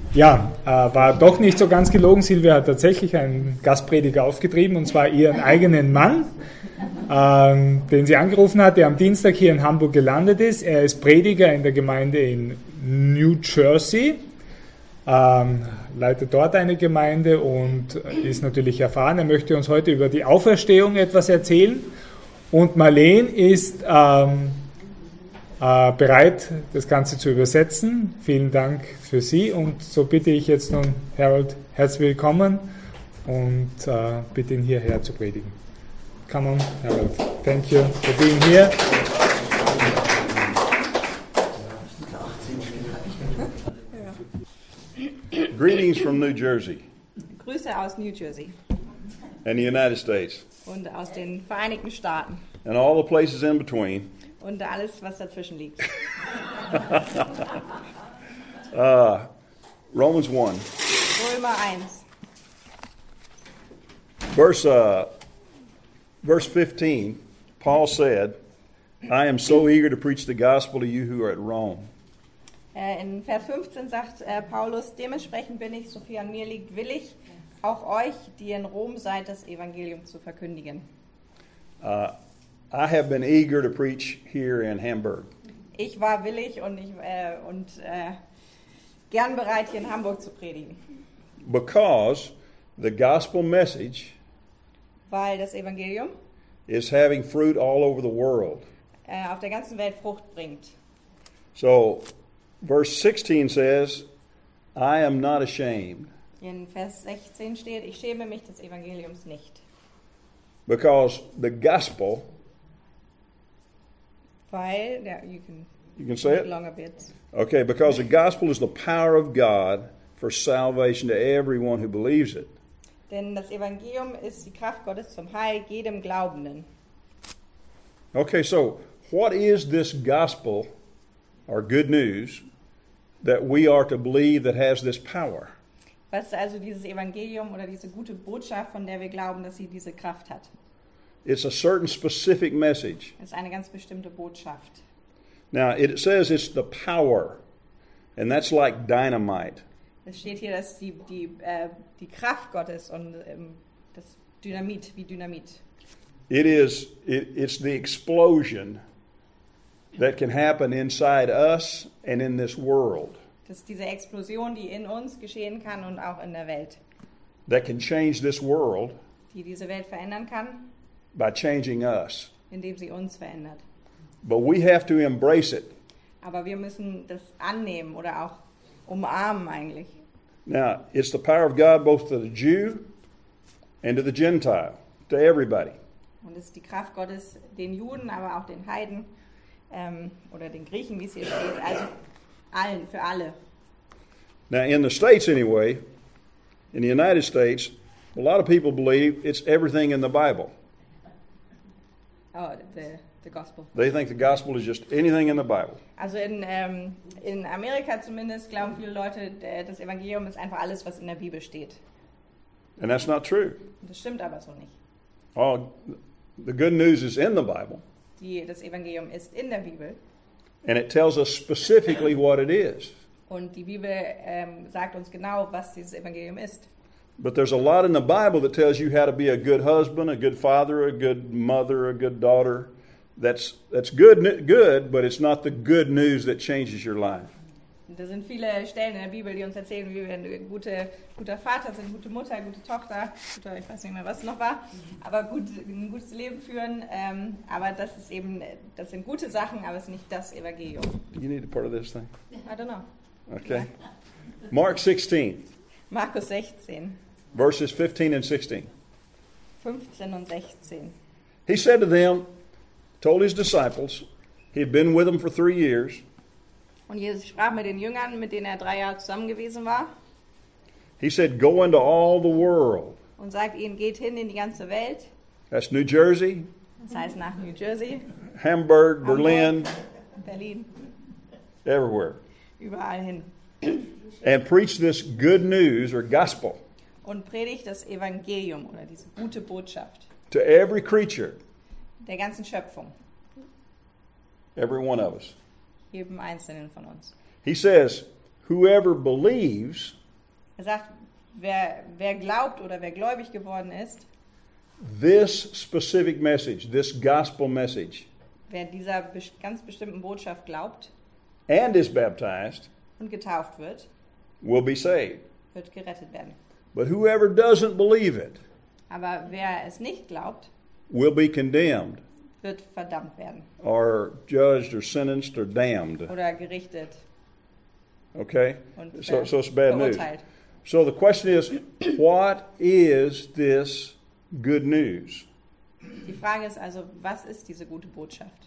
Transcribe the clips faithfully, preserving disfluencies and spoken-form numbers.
Ja, äh, war doch nicht so ganz gelogen. Silvia hat tatsächlich einen Gastprediger aufgetrieben, und zwar ihren eigenen Mann, ähm, den sie angerufen hat, der am Dienstag hier in Hamburg gelandet ist. Er ist Prediger in der Gemeinde in New Jersey, ähm, leitet dort eine Gemeinde und ist natürlich erfahren. Er möchte uns heute über die Auferstehung etwas erzählen. Und Marlene ist ähm, äh, bereit, das Ganze zu übersetzen. Vielen Dank für Sie. Und so bitte ich jetzt nun Harold, herzlich willkommen und äh, bitte ihn hierher zu predigen. Come on, Harold. Thank you for being here. Greetings from New Jersey. Grüße aus New Jersey And the United States. und aus den Vereinigten Staaten And all the places in between. und alles, was dazwischen liegt. uh, Romans one. Römer eins, Verse, uh, verse fifteen, Paul said, I am so eager to preach the gospel to you who are at Rome. Äh, in Vers fünfzehn sagt äh, Paulus, dementsprechend bin ich, so viel an mir liegt, willig, auch euch, die in Rom seid, das Evangelium zu verkündigen. Uh, I have been eager to preach here in Hamburg. Ich war willig und, ich, äh, und äh, gern bereit, hier in Hamburg zu predigen, Because the gospel message weil das Evangelium is having fruit all over the world. äh, auf der ganzen Welt Frucht bringt. So, verse sixteen says, I am not ashamed, In Vers sechzehn steht, ich schäme mich des Evangeliums nicht, because the gospel, weil, ja, you can you can say it? long a bit. Okay, because the gospel is the power of God for salvation to everyone who believes it. Denn das Evangelium ist die Kraft Gottes zum Heil jedem Glaubenden. Okay, so what is this gospel or good news that we are to believe that has this power? Was ist also dieses Evangelium oder diese gute Botschaft, von der wir glauben, dass sie diese Kraft hat? It's a certain specific message. Das ist eine ganz bestimmte Botschaft. Now, it says it's the power, and that's like dynamite. Es steht hier, dass die, die, äh, die Kraft Gottes und ähm, das Dynamit, wie Dynamit. It is, it, it's the explosion that can happen inside us and in this world Das ist diese Explosion, die in uns geschehen kann und auch in der Welt, that can change this world die diese Welt verändern kann, by changing us. indem sie uns verändert. But we have to embrace it. Aber wir müssen das annehmen oder auch umarmen eigentlich. Now, it's the power of God both to the Jew and to the Gentile, to everybody. Und es ist die Kraft Gottes den Juden, aber auch den Heiden ähm, oder den Griechen, wie es hier steht, also allen, für alle. Now, in the States anyway, in the United States, a lot of people believe it's everything in the Bible. Oh, the, the gospel. They think the gospel is just anything in the Bible. Also in, ähm, in Amerika zumindest glauben viele Leute, äh, das Evangelium ist einfach alles, was in der Bibel steht. And that's not true. Und das stimmt aber so nicht. Oh, the good news is in the Bible, Die, das Evangelium ist in der Bibel and it tells us specifically what it is. und die Bibel ähm, sagt uns genau, was dieses Evangelium ist. But there's a lot in the Bible that tells you how to be a good husband, a good father, a good mother, a good daughter. That's that's good, good, but it's not the good news that changes your life. Und da sind viele Stellen in der Bibel, die uns erzählen, wie wir ein gute, guter Vater sind, gute Mutter, gute Tochter, guter, ich weiß nicht mehr, was es noch war, aber gut, ein gutes Leben führen. Ähm, aber das ist eben, das sind gute Sachen, aber es ist nicht das Evangelium. Do you need a part of this thing? I don't know. Okay. Mark sixteen, Markus sechzehn, verses fifteen and sixteen. fünfzehn und sechzehn. He said to them, told his disciples, he had been with them for three years. Und Jesus sprach mit den Jüngern, mit denen er drei Jahre zusammen gewesen war, He said, go into all the world. und sagt ihnen, geht hin in die ganze Welt. That's New Jersey, Das heißt nach New Jersey, Hamburg, Berlin, Berlin, everywhere. überall hin. And preach this good news or gospel Und predigt das Evangelium oder diese gute Botschaft to every creature, der ganzen Schöpfung, every one of us. jedem Einzelnen von uns. He says, whoever believes Er sagt, wer, wer glaubt oder wer gläubig geworden ist, this specific message, this gospel message, wer dieser bes- ganz bestimmten Botschaft glaubt and is baptized, und getauft wird, will be saved. wird gerettet werden. But whoever doesn't believe it Aber wer es nicht glaubt, will be condemned, wird verdammt werden or judged, or sentenced, or damned. oder gerichtet Okay? und So, ver- so it's bad news. verurteilt. So the question is, what is this good news? Die Frage ist also, was ist diese gute Botschaft?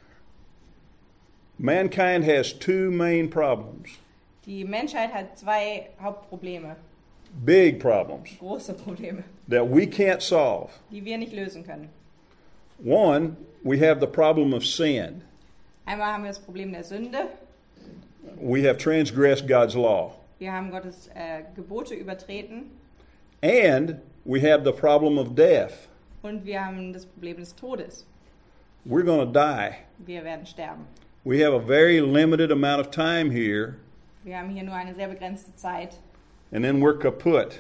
Mankind has two main problems, Die Menschheit hat zwei Hauptprobleme, big problems, große Probleme, that we can't solve. die wir nicht lösen können. One, we have the problem of sin. Einmal haben wir das Problem der Sünde. We have transgressed God's law. Wir haben Gottes äh, Gebote übertreten. And we have the problem of death. Und wir haben das Problem des Todes. We're going to die. Wir werden sterben. We have a very limited amount of time here, Wir haben hier nur eine sehr begrenzte Zeit. and then we're kaput.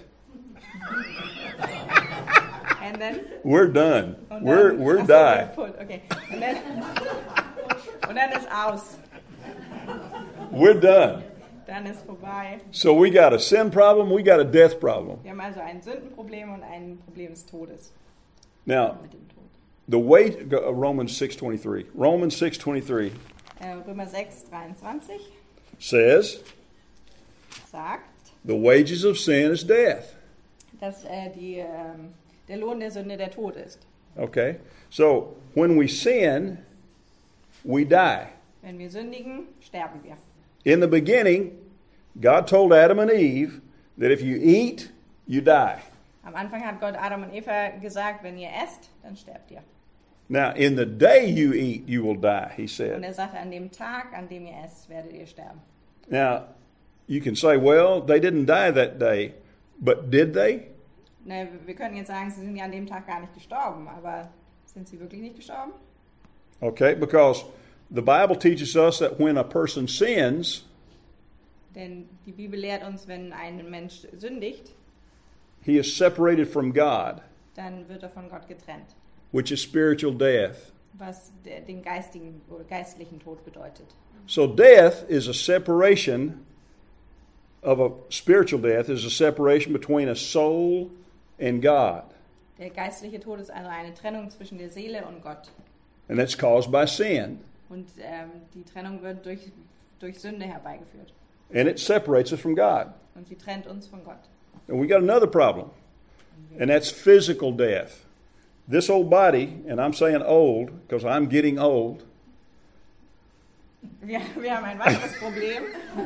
And then, We're done. und We're, dann, we're ach so, die. kaputt, okay. Und dann, und dann ist aus. We're done. Dann ist vorbei. So we got a sin problem, we got a death problem. Wir haben also ein Sündenproblem und ein Problem des Todes. Now, Mit dem Tod. the way uh, Romans six twenty-three. Romans six twenty-three Äh, Römer sechs, dreiundzwanzig says, sagt, the wages of sin is death. dass äh, die, ähm, der Lohn der Sünde der Tod ist. Okay? So, when we sin, we die. Wenn wir sündigen, sterben wir. In the beginning, God told Adam and Eve that if you eat, you die. Am Anfang hat Gott Adam und Eva gesagt, wenn ihr esst, dann sterbt ihr. Now, in the day you eat, you will die, he Und said. er sagte, an dem Tag, an dem ihr esst, werdet ihr sterben. Now, you can say, well, they didn't die that day, but did they? Ne, wir können jetzt sagen, sie sind ja an dem Tag gar nicht gestorben, aber sind sie wirklich nicht gestorben? Okay, because the Bible teaches us that when a person sins, Denn die Bibel lehrt uns, wenn ein Mensch sündigt, he is separated from God, dann wird er von Gott getrennt, which is spiritual death. was de- den geistigen oder geistlichen Tod bedeutet. So death is a separation of a spiritual death is a separation between a soul and God. Der geistliche Tod ist also eine Trennung zwischen der Seele und Gott. And that's caused by sin. Und ähm, die Trennung wird durch, durch Sünde herbeigeführt. And it separates us from God. Und sie trennt uns von Gott. And we got another problem. And that's physical death. This old body, and I'm saying old because I'm getting old. Wir, wir haben ein weiteres Problem.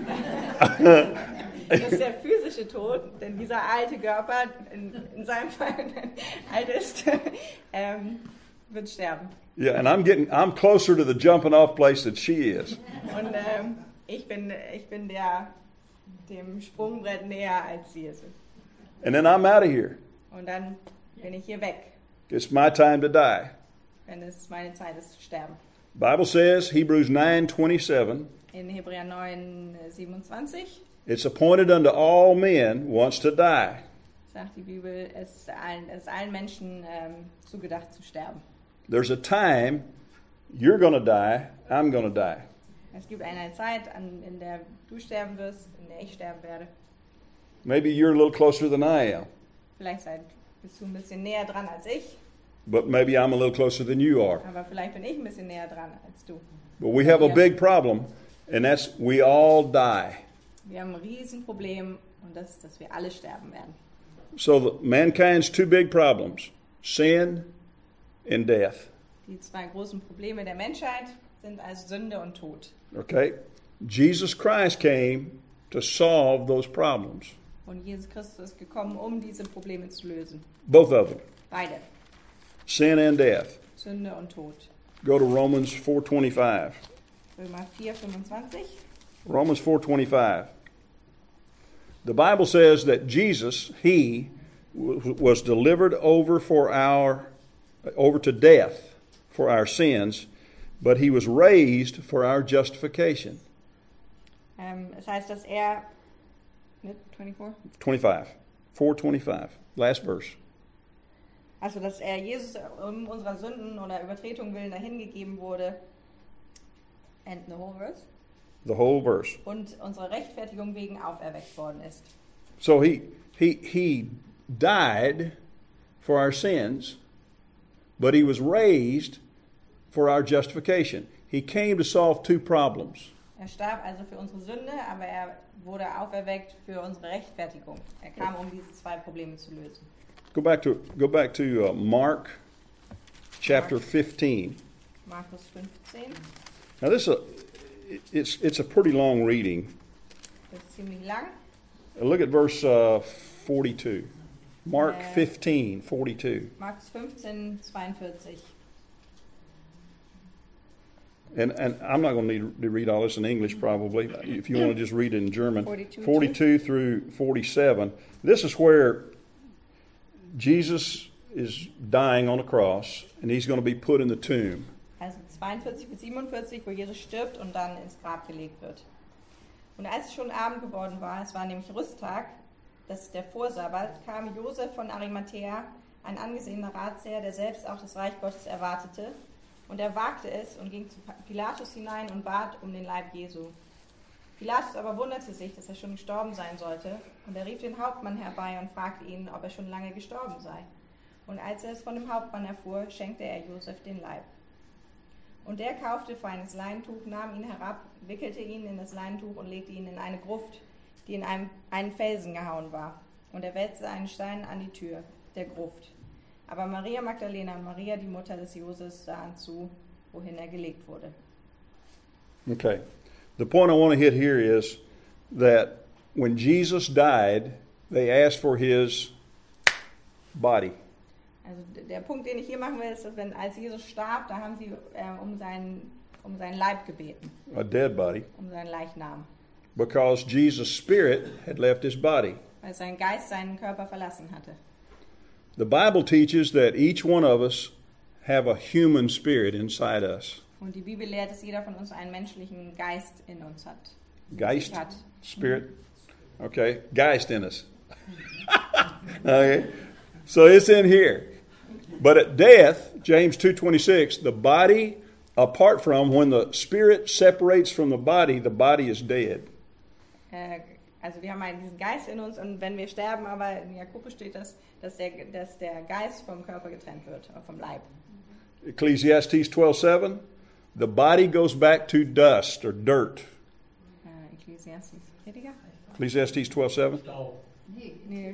Das ist der physische Tod, denn dieser alte Körper, in, in seinem Fall alt ist, ähm, wird sterben. Yeah, and I'm getting I'm closer to the jumping off place than she is. Und ähm, ich bin, ich bin der, dem Sprungbrett näher, als sie es ist. And then I'm out of here. Und dann bin ich hier weg, It's my time to die. wenn es meine Zeit ist zu sterben. Bible says, Hebrews nine twenty-seven, In Hebräer neun, siebenundzwanzig it's appointed unto all men once to die. sagt die Bibel, es ist allen, es ist allen Menschen ähm, zugedacht zu sterben. There's a time you're going to die, I'm going to die. Es gibt eine Zeit, an, in der du sterben wirst, in der ich sterben werde. Maybe you're a little closer than I am, Vielleicht seid, bist du ein bisschen näher dran als ich, but maybe I'm a little closer than you are. aber vielleicht bin ich ein bisschen näher dran als du. But we have a big problem, and that's we all die. Wir haben ein Riesenproblem und das ist, dass wir alle sterben werden. So the, mankind's two big problems, sin and death. Die zwei großen Probleme der Menschheit sind also Sünde und Tod. Okay? Jesus Christ came to solve those problems. Und Jesus Christus ist gekommen, um diese Probleme zu lösen. Both of them, Beide, sin and death. Sünde und Tod. Go to Romans four twenty-five. Römer vier, fünfundzwanzig. Romans four twenty-five. The Bible says that Jesus, he w- was delivered over for our over to death for our sins, but he was raised for our justification. Ähm, es heißt, dass er Mit twenty-four? twenty-five. four twenty-five. Last verse. Also, dass er Jesus um unserer Sünden oder Übertretung willen dahingegeben wurde. And the whole verse? The whole verse. Und unsere Rechtfertigung wegen auferweckt worden ist. So he he he died for our sins, but he was raised for our justification. He came to solve two problems. Er starb also für unsere Sünde, aber er wurde auferweckt für unsere Rechtfertigung. Er kam, um diese zwei Probleme zu lösen. Go back to go back to uh, Mark chapter fifteen. Markus fünfzehn. Now this is a, it's it's a pretty long reading. Das ist ziemlich lang. Look at verse uh, forty-two. Mark Uh, fifteen, forty-two. Markus fünfzehn, zweiundvierzig. And and I'm not going to need to read all this in English probably. If you want to just read it in German. forty-two. forty-two through forty-seven. This is where Jesus is dying on a cross and he's going to be put in the tomb. Also zweiundvierzig bis siebenundvierzig, wo Jesus stirbt und dann ins Grab gelegt wird. Und als es schon Abend geworden war, es war nämlich Rüsttag, das ist der Vorsabbat, kam Josef von Arimathäa, ein angesehener Ratsherr, der selbst auch das Reich Gottes erwartete. Und er wagte es und ging zu Pilatus hinein und bat um den Leib Jesu. Pilatus aber wunderte sich, dass er schon gestorben sein sollte, und er rief den Hauptmann herbei und fragte ihn, ob er schon lange gestorben sei. Und als er es von dem Hauptmann erfuhr, schenkte er Josef den Leib. Und der kaufte feines Leintuch, nahm ihn herab, wickelte ihn in das Leintuch und legte ihn in eine Gruft, die in einem, einen Felsen gehauen war. Und er wälzte einen Stein an die Tür der Gruft. Aber Maria Magdalena und Maria, die Mutter des Joses, sahen zu, wohin er gelegt wurde. Okay. The point I want to hit here is that when Jesus died, they asked for his body. Also der Punkt, den ich hier machen will, ist, dass wenn, als Jesus starb, da haben sie äh, um, seinen, um seinen Leib gebeten, A dead body. um seinen Leichnam, Because Jesus' spirit had left his body. weil sein Geist seinen Körper verlassen hatte. The Bible teaches that each one of us have a human spirit inside us. Und die Bibel lehrt, dass jeder von uns einen menschlichen Geist in uns hat. Geist, Hat. spirit. Okay, Geist in us. Okay, so it's in here. But at death, James two twenty-six, the body apart from, when the spirit separates from the body, the body is dead. Äh, also wir haben einen, diesen Geist in uns, und wenn wir sterben, aber in Jakobus steht das, dass der, dass der Geist vom Körper getrennt wird, oder vom Leib. Ecclesiastes twelve seven, the body goes back to dust or dirt. Äh, Ekklesiastes. Prediger? Ecclesiastes twelve seven. Nee.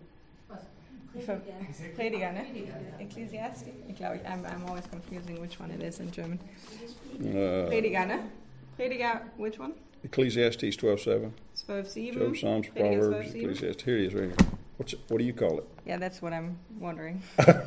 Ich ver- Prediger, ne? Ecclesiastes? Ich glaube, I'm, I'm always confusing which one it is in German. Uh, Prediger, ne? Prediger, which one? Ecclesiastes twelve seven. zwölf sieben. Job, Psalms, Prediger Proverbs, zwölf sieben. Ecclesiastes. Here it is right here. What's it, what do you call it? Yeah, that's what I'm wondering.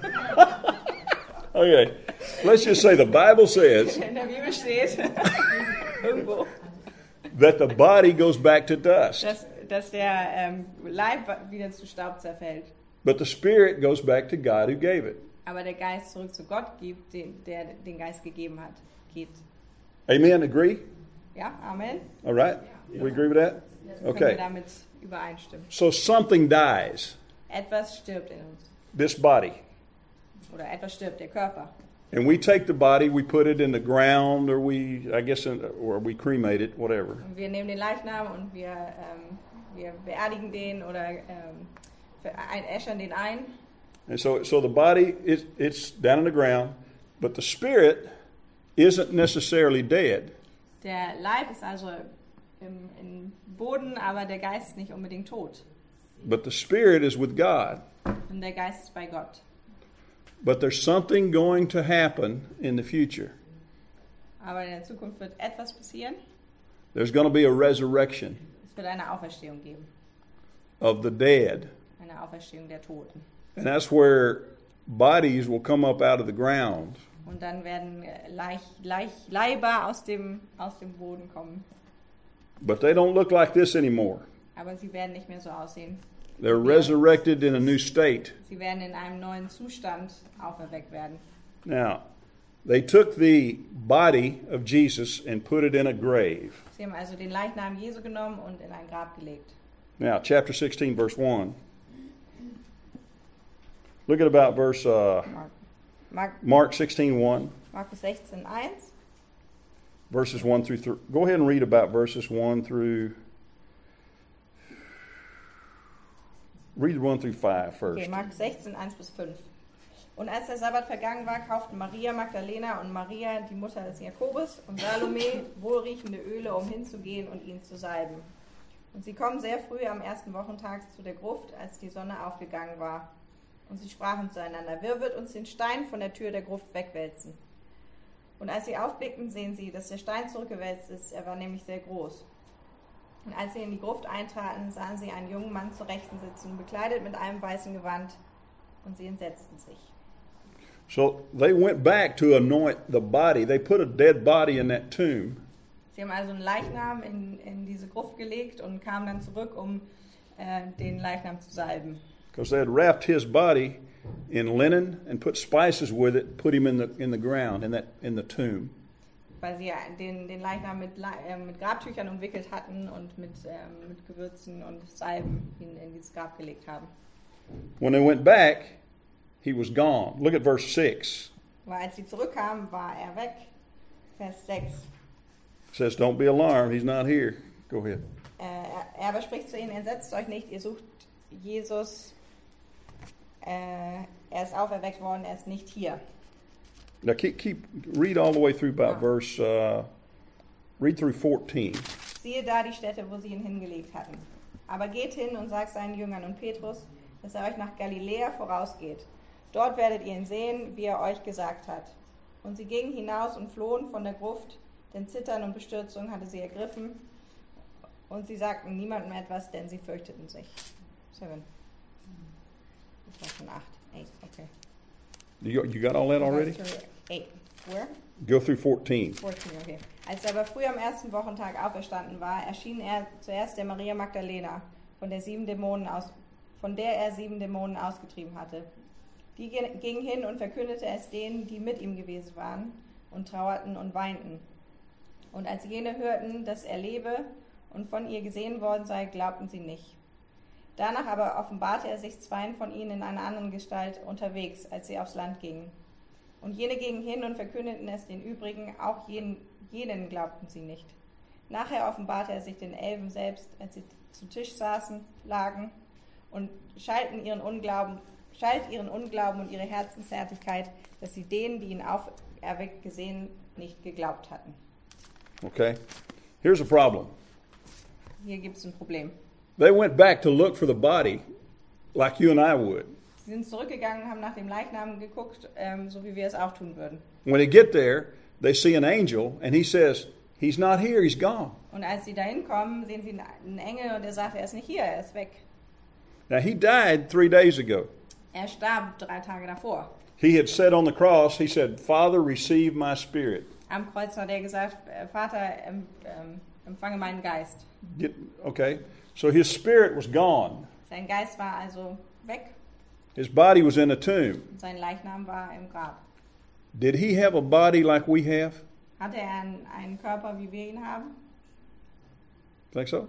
Okay, let's just say the Bible says In der Bibel steht irgendwo, that the body goes back to dust, dass, dass der ähm, Leib wieder zu Staub zerfällt, but the spirit goes back to God who gave it. aber der Geist zurück zu Gott gibt, den, der den Geist gegeben hat, geht. Amen, agree? Ja, Amen. All right? We agree with that? Können wir Okay, damit übereinstimmen. so something dies, Etwas stirbt in uns. this body. Oder etwas stirbt, der Körper. And we take the body, we put it in the ground, or we, I guess, in, or we cremate it, whatever. Und wir nehmen den Leichnam und wir, ähm, wir beerdigen den oder ähm, äschern den ein. And so, so the body, is, it's down in the ground, but the spirit isn't necessarily dead. Der Leib ist also im, im Boden, aber der Geist ist nicht unbedingt tot. But the spirit is with God. Und der Geist ist bei Gott. But there's something going to happen in the future. Aber in der Zukunft wird etwas passieren. There's going to be a resurrection Es wird eine Auferstehung geben. of the dead. Eine Auferstehung der Toten. And that's where bodies will come up out of the ground. Und dann werden Leich, Leich, Leiber aus dem, aus dem Boden kommen. But they don't look like this anymore. Aber sie werden nicht mehr so aussehen. They're resurrected in a new state. Sie werden in einem neuen Zustand auferweckt werden. Now, they took the body of Jesus and put it in a grave. Sie haben also den Leichnam Jesu genommen und in ein Grab gelegt. Now, chapter sixteen, verse one. Look at about verse uh, Mark, Mark, Mark sixteen, one. Markus sechzehn, eins. Verses one through three. Go ahead and read about verses one through. Read one through five first. Okay, Markus sechzehn, eins bis fünf. Und als der Sabbat vergangen war, kauften Maria Magdalena und Maria, die Mutter des Jakobus, und Salome wohlriechende Öle, um hinzugehen und ihn zu salben. Und sie kommen sehr früh am ersten Wochentag zu der Gruft, als die Sonne aufgegangen war. Und sie sprachen zueinander: Wer wird uns den Stein von der Tür der Gruft wegwälzen? Und als sie aufblickten, sehen sie, dass der Stein zurückgewälzt ist. Er war nämlich sehr groß. Und als sie in die Gruft eintraten, sahen sie einen jungen Mann zur Rechten sitzen, bekleidet mit einem weißen Gewand, und sie entsetzten sich. So they went back to anoint the body. They put a dead body in that tomb. Sie haben also einen Leichnam in, in diese Gruft gelegt und kamen dann zurück, um äh, den Leichnam zu salben. Because they had wrapped his body in linen and put spices with it, put him in the in the ground, in that in the tomb. Weil sie den, den Leichnam mit, äh, mit Grabtüchern umwickelt hatten und mit, ähm, mit Gewürzen und Salben ihn in dieses Grab gelegt haben. When they went back, he was gone. Look at verse six. Weil als sie zurückkamen, war er weg. Vers sechs. It says, "Don't be alarmed. He's not here." Go ahead. Äh, er aber spricht zu ihnen: Entsetzt euch nicht, ihr sucht Jesus. Äh, er ist auferweckt worden, er ist nicht hier. Now keep keep read all the way through about Ah. verse. Uh, read through fourteen. Siehe da die Stätte, wo sie ihn hingelegt hatten. Aber geht hin und sagt seinen Jüngern und Petrus, dass er euch nach Galiläa vorausgeht. Dort werdet ihr ihn sehen, wie er euch gesagt hat. Und sie gingen hinaus und flohen von der Gruft, denn Zittern und Bestürzung hatte sie ergriffen. Und sie sagten niemandem etwas, denn sie fürchteten sich. Seven. Das war schon acht. Eight, okay. You, you got all that already? Eight. Where? Go through fourteen. vierzehn, okay. Als er aber früh am ersten Wochentag auferstanden war, erschien er zuerst der Maria Magdalena, von der, sieben Dämonen aus, von der er sieben Dämonen ausgetrieben hatte. Die ging hin und verkündete es denen, die mit ihm gewesen waren, und trauerten und weinten. Und als jene hörten, dass er lebe und von ihr gesehen worden sei, glaubten sie nicht. Danach aber offenbarte er sich zweien von ihnen in einer anderen Gestalt unterwegs, als sie aufs Land gingen. Und jene gingen hin und verkündeten es den übrigen, auch jenen, jenen glaubten sie nicht. Nachher offenbarte er sich den Elfen selbst, als sie zu Tisch saßen, lagen, und schalten ihren Unglauben, schalt ihren Unglauben und ihre Herzenshärtigkeit, dass sie denen, die ihn auferweckt gesehen, nicht geglaubt hatten. Okay. Here's a problem. Hier gibt es ein Problem. They went back to look for the body, like you and I would. Sie sind zurückgegangen, haben nach dem Leichnam geguckt, ähm, so wie wir es auch tun würden. When they get there, they see an angel, and he says, "He's not here. He's gone." Und als sie dahin kommen, sehen sie einen Engel und er sagt, er ist nicht hier, er ist weg. Now he died three days ago. Er starb drei Tage davor. He had said on the cross, he said, "Father, receive my spirit." Am Kreuz hat er gesagt, Vater, ähm, ähm, empfange meinen Geist. Get, okay, so his spirit was gone. Sein Geist war also weg His body was in a tomb. und sein Leichnam war im Grab. Did he have a body like we have? Hatte er einen, einen Körper, wie wir ihn haben? Think so?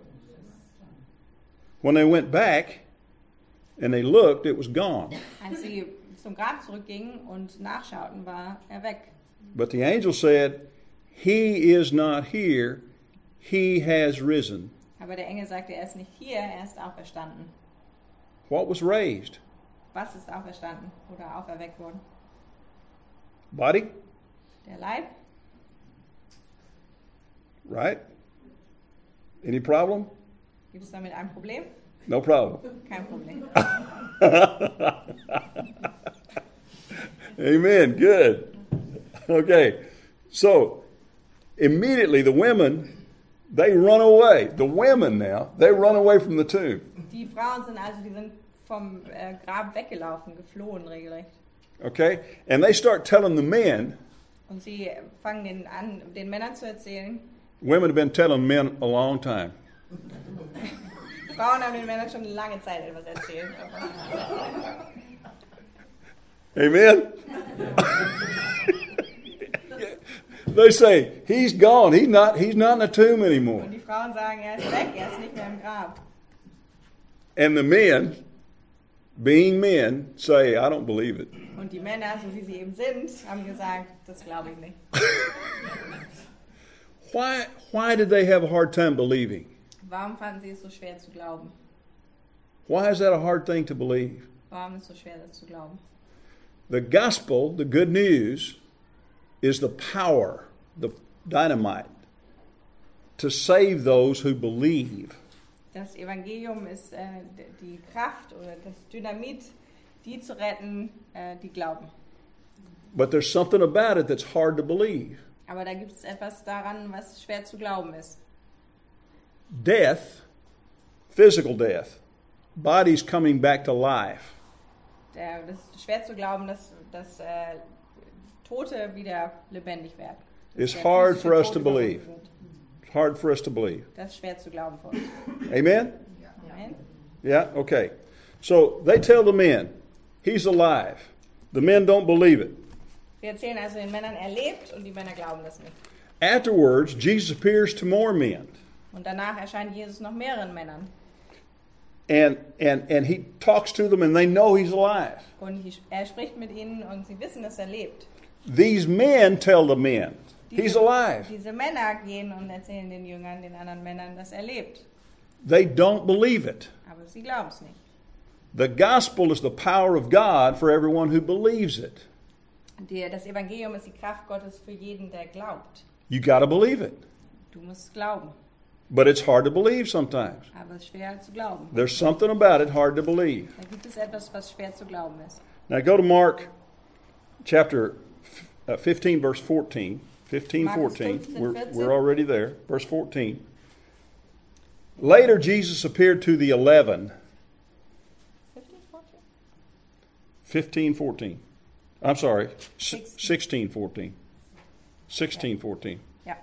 When they went back and they looked, it was gone. Als sie zum Grab zurückgingen und nachschauten, war er weg. But the angel said, "He is not here. He has risen." Aber der Engel sagte, er ist nicht hier, er ist auferstanden. What was raised? Was ist auferstanden oder auferweckt worden? Body, Der Leib? right? Any problem? Gibt es damit ein Problem? No problem. Kein Problem. Amen. Good. Okay. So, immediately the women, they run away. The women now, they run away from the tomb. Die Frauen sind also, die sind vom äh, Grab weggelaufen, geflohen regelrecht. Okay? And they start telling the men. Und sie fangen den an, den Männern zu erzählen. Women have been telling men a long time. Frauen haben den Männern schon lange Zeit etwas erzählt. Amen? They say, "He's gone. He's not, he's not in the tomb anymore." Und die Frauen sagen, er ist weg, er ist nicht mehr im Grab. And the men, being men, say, I don't believe it. Und die Männer, so wie sie eben sind, haben gesagt, das glaube ich nicht. Why, why did they have a hard time believing? Warum fanden sie es so schwer zu glauben? Why is that a hard thing to believe? Warum ist es so schwer, das zu glauben? The gospel, the good news, is the power, the dynamite, to save those who believe. Das Evangelium ist äh, die Kraft oder das Dynamit, die zu retten, äh, die glauben. But there's something about it that's hard to believe. Aber da gibt es etwas daran, was schwer zu glauben ist. Death, physical death, bodies coming back to life. Der, das ist schwer zu glauben, dass, dass äh, Tote wieder lebendig werden. It's Der hard physische for us Tod to believe. überwunden wird. It's hard for us to believe. Das ist schwer zu glauben für uns. Amen? Amen. Yeah? Okay. So they tell the men, he's alive. The men don't believe it. Wir erzählen also den Männern, er lebt und die Männer glauben das nicht. Afterwards, Jesus appears to more men. Und danach erscheint Jesus noch mehreren Männern. And, and, and he talks to them and they know he's alive. Und er spricht mit ihnen und sie wissen, dass er lebt. These men tell the men, he's Diese, alive. diese Männer gehen und erzählen den Jüngern, den anderen Männern, dass er lebt. They don't believe it. Aber sie glauben es nicht. The gospel is the power of God for everyone who believes it. Die, das Evangelium ist die Kraft Gottes für jeden, der glaubt. You got to believe it. Du musst glauben. But it's hard to believe sometimes. Aber es ist schwer zu glauben. There's something about it hard to believe. Da gibt es etwas, was schwer zu glauben ist. Now go to Mark chapter uh, fifteen, verse fourteen. fifteen, Markus fourteen. fifteen, We're, fourteen. we're already there. Verse fourteen. Later, Jesus appeared to the eleven. fifteen, fourteen? fifteen, fourteen. I'm sorry, Sixteen. sixteen, fourteen. sixteen, fourteen. Ja.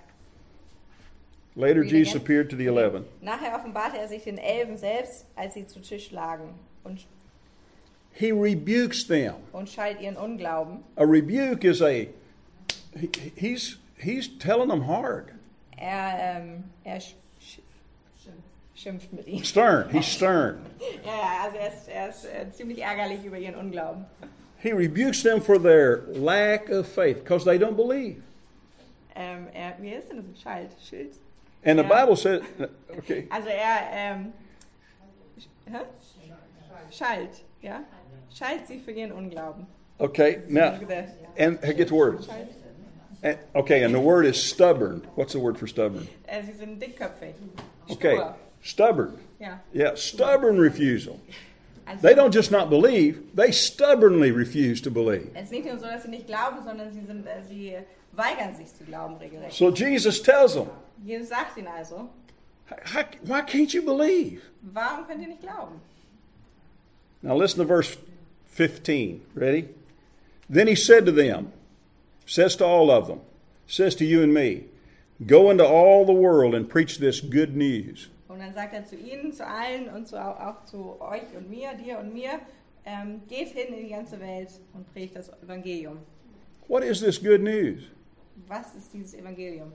Later, Read Jesus again. appeared to the eleven. Nachher offenbarte er sich den Elfen selbst, als sie zu Tisch lagen und, He rebukes them. und schalt ihren Unglauben. A rebuke is a, he, he's, he's telling them hard. Er, ähm, er sch sch schimpft mit ihnen. Stern, he's stern. Ja, ja, also er ist, er ist äh, ziemlich ärgerlich über ihren Unglauben. He rebukes them for their lack of faith because they don't believe. Ähm, er, wie ist denn das mit Schalt? Schild? And the Ja. Bible says, okay, Also er ähm, sch- hä? Schalt, ja? Schalt sie für ihren Unglauben. okay, now, and get the word. Schalt. And, okay, and the word is stubborn. What's the word for stubborn? Äh, sie sind dickköpfig. Okay, Stur. stubborn. Ja. Yeah, stubborn refusal. Also, They don't just not believe, they stubbornly refuse to believe. es ist nicht nur so, dass sie nicht glauben, sondern sie, sind, äh, sie weigern sich zu glauben regelrecht. So Jesus tells them, Jesus sagt ihnen also, "How- why can't you believe? warum könnt ihr nicht glauben? Now listen to verse fifteen. Ready? Then he said to them, says to all of them, says to you and me, go into all the world and preach this good news. Und dann sagt er zu ihnen, zu allen und zu, auch zu euch und mir, dir und mir, ähm, geht hin in die ganze Welt und predigt das Evangelium. What is this good news? Was ist dieses Evangelium?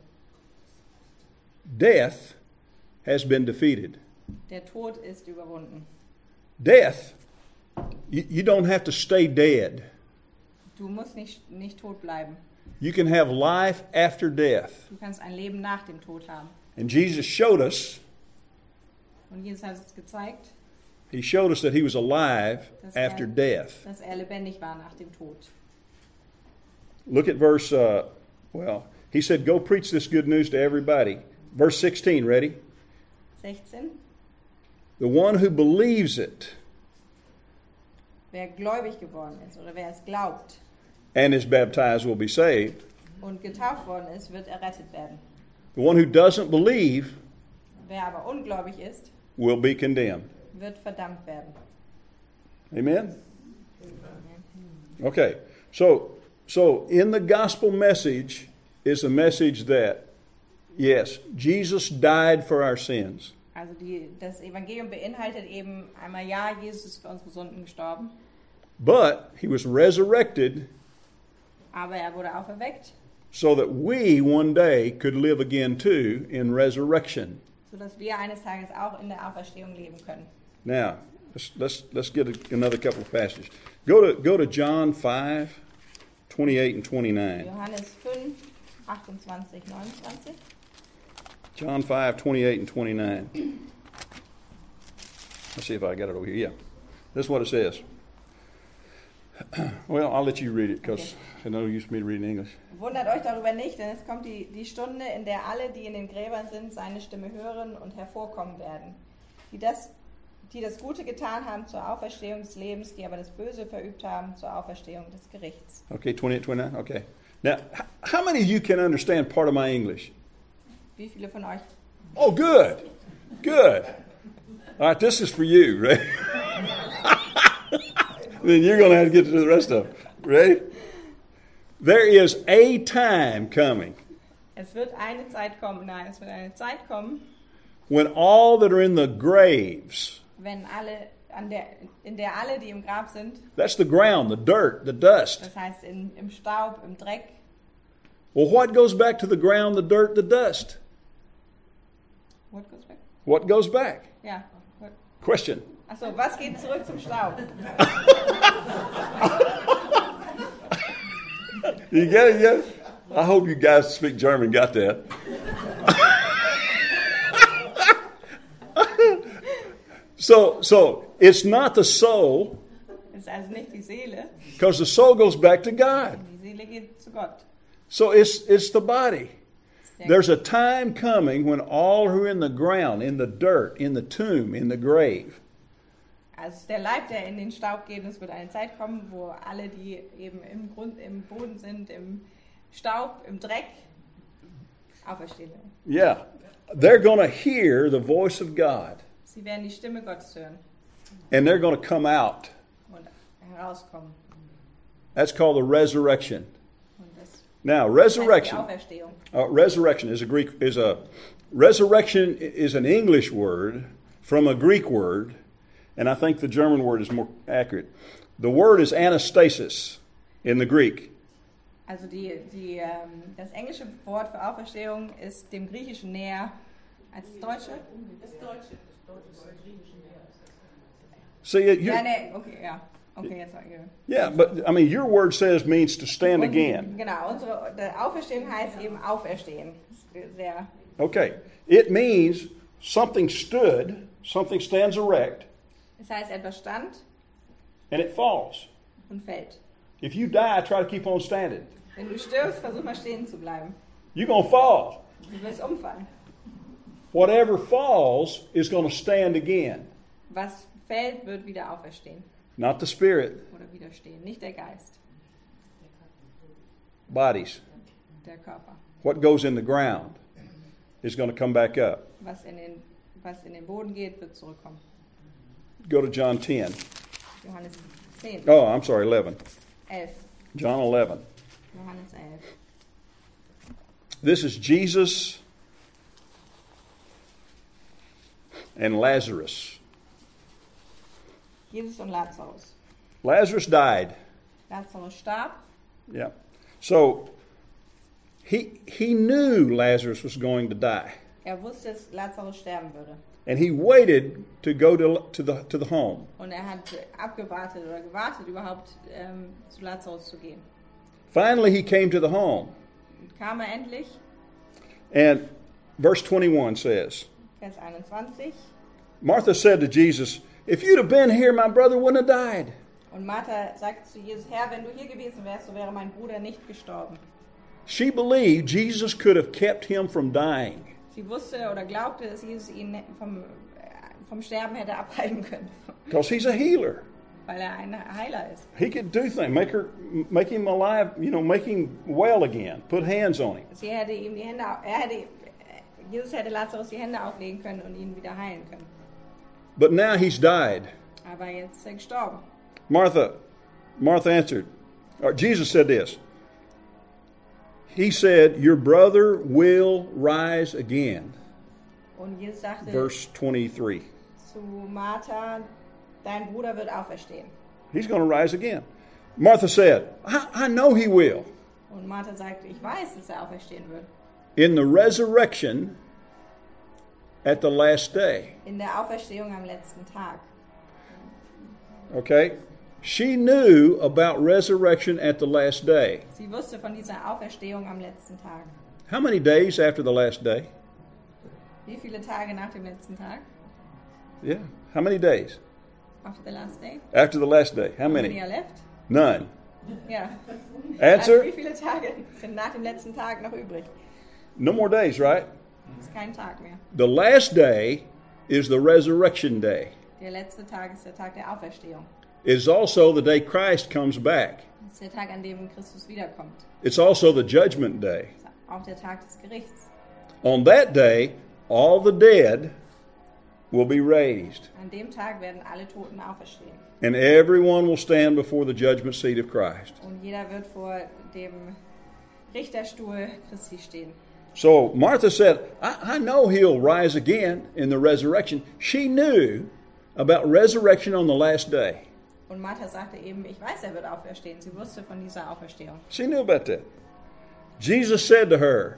Death has been defeated. Der Tod ist überwunden. Death, you, you don't have to stay dead. Du musst nicht, nicht tot bleiben. You can have life after death. Du kannst ein Leben nach dem Tod haben. And Jesus showed us, Und Jesus hat es gezeigt, he showed us that he was alive dass after er, death. dass er lebendig war nach dem Tod. Look at verse, uh, well, he said, go preach this good news to everybody. Verse sixteen, ready? sechzehn. The one who believes it Wer gläubig geworden ist oder wer es glaubt and is baptized will be saved. und getauft worden ist, wird errettet werden. The one who doesn't believe Wer aber ungläubig ist, will be condemned. wird verdammt werden. Amen? Okay, so, so in the gospel message is a message that, yes, Jesus died for our sins. Also die, das Evangelium beinhaltet eben einmal, ja, Jesus ist für unsere Sünden gestorben, But he was resurrected aber er wurde auferweckt, so that we one day could live again too in resurrection. sodass wir eines Tages auch in der Auferstehung leben können. Now, let's let's let's get a, another couple of passages. Go to go to John five, twenty-eight and twenty-nine. Johannes fünf, achtundzwanzig, neunundzwanzig. John five, twenty-eight and twenty-nine. Let's see if I got it over here. Yeah. This is what it says. Well, I'll let you read it because I know you used me to read in English. Wundert euch darüber nicht, denn es kommt die, die Stunde, in der alle, die in den Gräbern sind, seine Stimme hören und hervorkommen werden. Die das, die das Gute getan haben zur Auferstehung des Lebens, die aber das Böse verübt haben zur Auferstehung des Gerichts. Okay, twenty-eight, twenty-nine. Okay. Now, h- how many of you can understand part of my English? Wie viele von euch? Oh, good. Good. All right, this is for you, right? Then you're going to have to get to the rest of it. Ready? There is a time coming Es wird eine Zeit kommen, nein, es wird eine Zeit kommen, when all that are in the graves, wenn alle, an der, in der alle, die im Grab sind, that's the ground, the dirt, the dust. das heißt in, im Staub, im Dreck, Well, what goes back to the ground, the dirt, the dust? what goes back? What goes back? Ja. What? Question. Achso, was geht zurück zum Staub? You get it yet? I hope you guys speak German got that. so, so it's not the soul, Es ist also nicht die Seele, because the soul goes back to God. die Seele geht zu Gott. So it's it's the body. Der, There's a time coming when all who are in the ground, in the dirt, in the tomb, in the grave, also es ist der Leib, der in den Staub geht, und es wird eine Zeit kommen, wo alle, die eben im Grund, im Boden sind, im Staub, im Dreck, auferstehen werden. yeah, they're going to hear the voice of God, Sie werden die Stimme Gottes hören and they're going to come out. und herauskommen. That's called the resurrection. Und das Now, heißt die resurrection. Auferstehung. Uh, resurrection is a Greek is a resurrection is an English word from a Greek word, and I think the German word is more accurate. The word is anastasis in the Greek. Also die, die, ähm, das englische Wort für Auferstehung ist dem Griechischen näher als das Deutsche. Das Deutsche, das Deutsche ist im Griechischen näher. See, it, you, Ja, nee, okay, ja. Okay, jetzt war ich. yeah, but I mean, your word says means to stand Und, again. Genau, unsere die Auferstehung heißt eben auferstehen. Sehr, Okay, it means something stood, something stands erect, das heißt, etwas stand and it falls. und fällt. If you die, try to keep on standing. Wenn du stirbst, versuch mal stehen zu bleiben. You're gonna fall. Du wirst umfallen. Whatever falls is going to stand again. Was fällt, wird wieder auferstehen. Not the spirit, Oder widerstehen. Nicht der Geist, bodies. der Körper. What goes in the ground is going to come back up. Was in den, was in den Boden geht, wird zurückkommen. Go to John ten. Johannes zehn, Oh, I'm sorry, eleven. elf. John eleven. Johannes elf. This is Jesus and Lazarus. Jesus und Lazarus. Lazarus died. Lazarus starb. Yeah. So he he knew Lazarus was going to die. Er wusste, dass Lazarus sterben würde. And he waited to go to, to the to the home. Und er hat abgewartet oder gewartet, überhaupt ähm, zu Lazarus zu gehen. Finally he came to the home. Und kam er endlich, And verse twenty-one says, Vers einundzwanzig. Martha said to Jesus, "If you'd have been here, my brother wouldn't have died." Und Martha sagte zu Jesus, Herr, wenn du hier gewesen wärst, so wäre mein Bruder nicht gestorben. She believed Jesus could have kept him from dying. Sie wusste oder glaubte, dass Jesus ihn vom, vom Sterben hätte abhalten können, Because he's a healer. weil er ein Heiler ist. He could do things, make her, make him alive, you know, make him well again, put hands on him. Sie hätte ihm die Hände, er hätte, Jesus hätte Lazarus die Hände auflegen können und ihn wieder heilen können. But now he's died. Aber jetzt ist er gestorben. Martha, Martha answered, or Jesus said this. He said, "Your brother will rise again." Und Jesus sagte Verse twenty-three. zu Martha, dein Bruder wird auferstehen. He's going to rise again. Martha said, I, I know he will. Und Martha sagte, ich weiß, dass er auferstehen wird. In the resurrection at the last day. In der Auferstehung am letzten Tag. Okay? She knew about resurrection at the last day. Sie wusste von dieser Auferstehung am letzten Tag. How many days after the last day? Wie viele Tage nach dem letzten Tag? Yeah. How many days? After the last day? After the last day. How How many many? are left? None. Ja. Answer? Also wie viele Tage sind nach dem letzten Tag noch übrig? No more days, right? Das ist kein Tag mehr. The last day is the resurrection day. Der letzte Tag ist der Tag der Auferstehung. It is also the day Christ comes back. Das ist der Tag, an dem Christus wiederkommt. It's also the judgment day. Das ist auch der Tag des Gerichts. On that day, all the dead will be raised, An dem Tag werden alle Toten auferstehen. and everyone will stand before the judgment seat of Christ. Und jeder wird vor dem Richterstuhl Christi stehen. So Martha said, I, I know he'll rise again in the resurrection. She knew about resurrection on the last day. Und Martha sagte eben, ich weiß, er wird auferstehen. Sie wusste von dieser Auferstehung. She knew about that. Jesus said to her,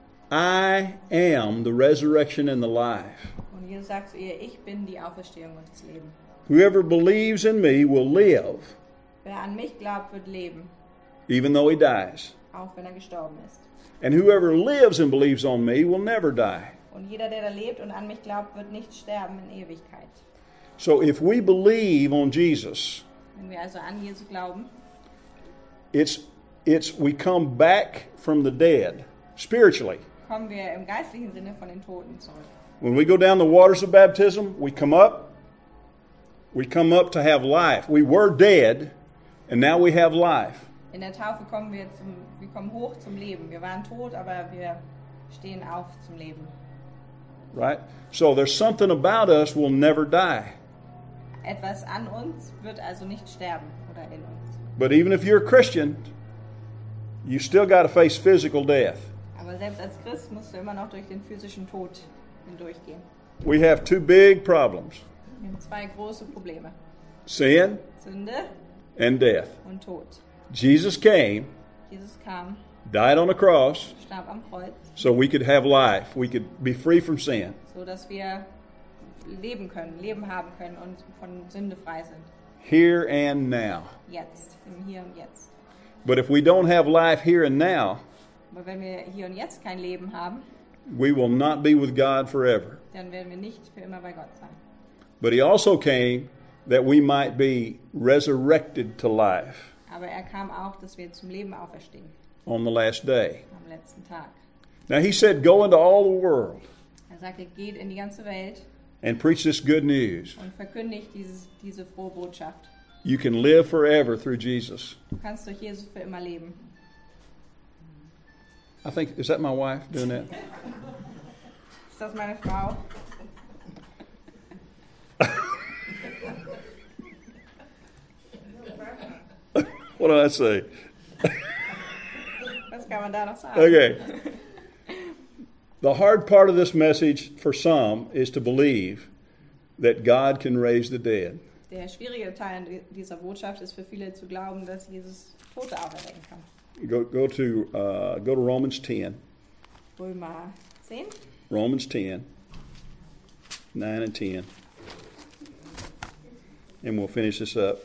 I am the resurrection and the life. Und Jesus sagt zu ihr, ich bin die Auferstehung und das Leben. Whoever believes in me will live, Wer an mich glaubt, wird leben, even though he dies. auch wenn er gestorben ist. And whoever lives and believes on me will never die. Und jeder, der da lebt und an mich glaubt, wird nicht sterben in Ewigkeit. So if we believe on Jesus, Wenn wir also an Jesus glauben, it's it's we come back from the dead spiritually. kommen wir im geistlichen Sinne von den Toten zurück. When we go down the waters of baptism, we come up. We come up to have life. We were dead, and now we have life. In der Taufe kommen wir zum, wir kommen hoch zum Leben. Wir waren tot, aber wir stehen auf zum Leben. Right? So there's something about us will never die. Etwas an uns wird also nicht sterben oder in uns. But even if you're a Christian, you still got to face physical death. Aber selbst als Christ musst du immer noch durch den physischen Tod hindurchgehen. We have two big problems: Wir haben zwei große Probleme. sin Sünde and death. und Tod. Jesus came, Jesus kam, died on the cross, starb am Kreuz, so we could have life. We could be free from sin. so dass wir leben können, Leben haben können und von Sünde frei sind. Here and now. Jetzt, im Hier und Jetzt. But if we don't have life here and now, Aber wenn wir hier und jetzt kein Leben haben, we will not be with God forever. dann werden wir nicht für immer bei Gott sein. But he also came that we might be resurrected to life Aber er kam auch, dass wir zum Leben auferstehen on the last day. am letzten Tag. Now he said, go into all the world Er sagte, geht in die ganze Welt and preach this good news. und verkündigt dieses, diese frohe Botschaft. You can live forever through Jesus. Du kannst durch Jesus für immer leben. I think, is that my wife doing that? Ist das meine Frau? What did I say? Was kann man da noch sagen? Okay. The hard part of this message for some is to believe that God can raise the dead. Der schwierige Teil an dieser Botschaft ist für viele zu glauben, dass Jesus Tote auferwecken kann. Go, go to uh, go to Romans ten. Römer zehn. Romans ten, nine and ten. And we'll finish this up.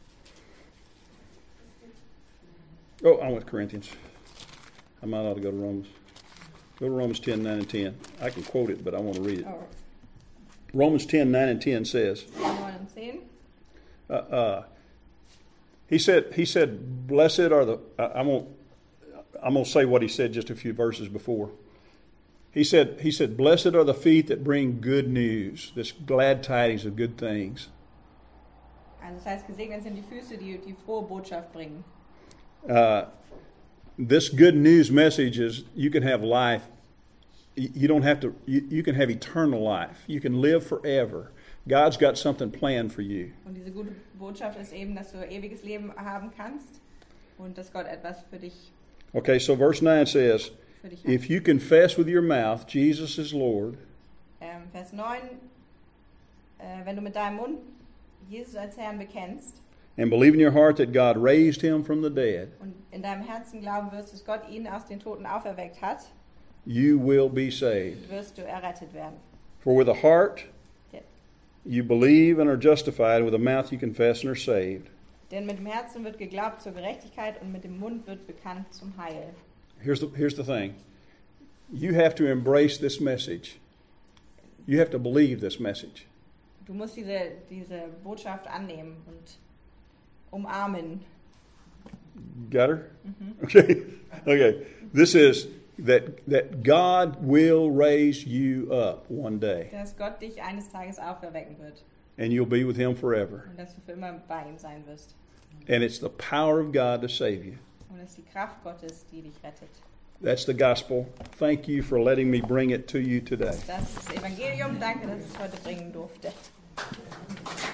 Oh, I went to Corinthians. I might ought to go to Romans. Go to Romans ten, nine and ten. I can quote it, but I want to read it. Oh, Romans ten, nine and ten says, neun und zehn. uh, uh, he said, he said, blessed are the, I, I won't, I'm going to say what he said just a few verses before. He said, he said, blessed are the feet that bring good news, this glad tidings of good things. Also das heißt, gesegnet sind die Füße, die die frohe Botschaft bringen. Uh, this good news message is you can have life. You you don't have to, you, you can have eternal life. You can live forever. God's got something planned for you. Und diese gute Botschaft ist eben, dass du ewiges Leben haben kannst und dass Gott etwas für dich, Okay, so verse nine says, für dich hat. if you confess with your mouth Jesus is Lord, Ähm, Vers neun, äh, wenn du mit deinem Mund Jesus als Herrn bekennst and believe in your heart that God raised him from the dead, und in deinem Herzen glauben wirst, dass Gott ihn aus den Toten auferweckt hat, you will be saved. wirst du errettet werden. For with the heart Ja. you believe and are justified, and with the mouth you confess and are saved. Denn mit dem Herzen wird geglaubt zur Gerechtigkeit und mit dem Mund wird bekannt zum Heil. Here's the, here's the thing. You have to embrace this message. You have to believe this message. Du musst diese, diese Botschaft annehmen und umarmen. Got her? Mm-hmm. Okay. Okay. This is that that God will raise you up one day, Dass Gott dich eines Tages auferwecken wird and you'll be with Him forever. und dass du für immer bei ihm sein wirst. And it's the power of God to save you. Und es ist die Kraft Gottes, die dich rettet. That's the gospel. Thank you for letting me bring it to you today. Das ist das Evangelium. Danke, dass ich es heute bringen durfte.